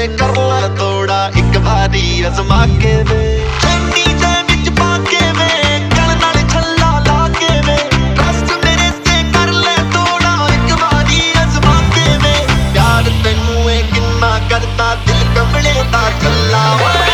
कर ला थोड़ा एक बारी अजमा के वे चंगी दे विच पा के वे गल नाल छल्ला ला के वे ट्रस्ट मेरे से कर ले थोड़ा एक बारी अजमा के वे प्यार तेनू किन्ना करता दिल कमले दा चला